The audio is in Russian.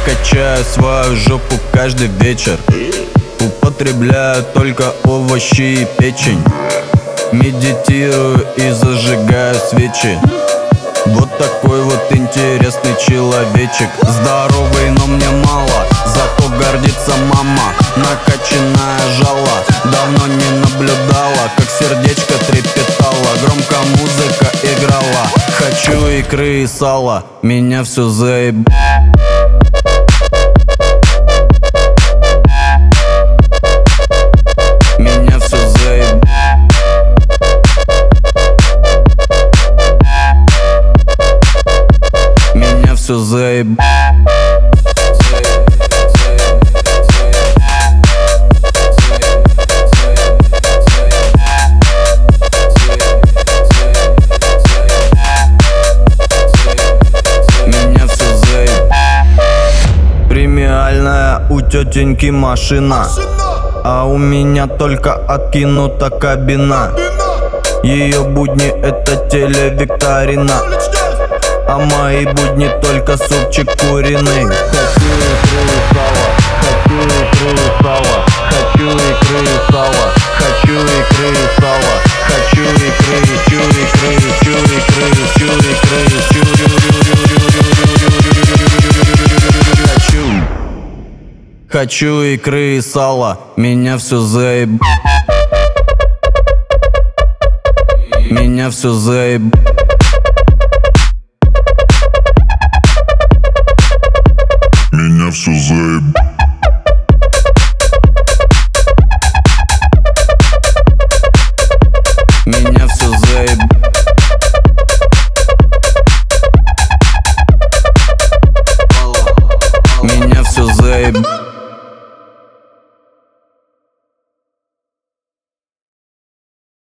качаю свою жопу каждый вечер. Употребляю только овощи и печень. Медитирую и зажигаю свечи. Вот такой вот интересный человечек. Здоровый, но мне мало, зато гордится мама. Накачанная жала, давно не наблюдала, как сердечко трепетало, громко музыка играла. Хочу икры и сала, меня все заеб... Меня все заеб... Меня все заеб... Премиальная у тетеньки машина, а у меня только откинута кабина. Ее будни это телевикторина, а мои будни только супчик куриный. Хочу икры и сала, хочу икры и сала, хочу икры и сала, хочу икры, чу икры, чу икры, чу икры, чу. Хочу икры и сала, меня все заеб... Меня все заеб... Меня все заеб... Меня все заеб... Меня все заеб...